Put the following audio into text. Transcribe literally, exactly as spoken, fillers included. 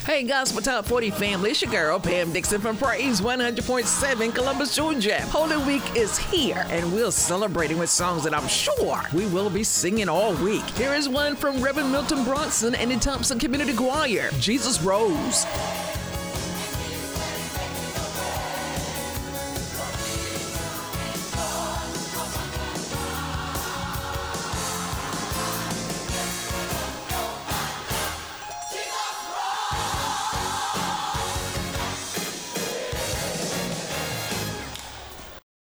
Hey, Gospel Top forty family, it's your girl, Pam Dixon from Praise one hundred point seven Columbus, Georgia. Holy Week is here, and we're celebrating with songs that I'm sure we will be singing all week. Here is one from Reverend Milton Bronson and the Thompson Community Choir, Jesus Rose.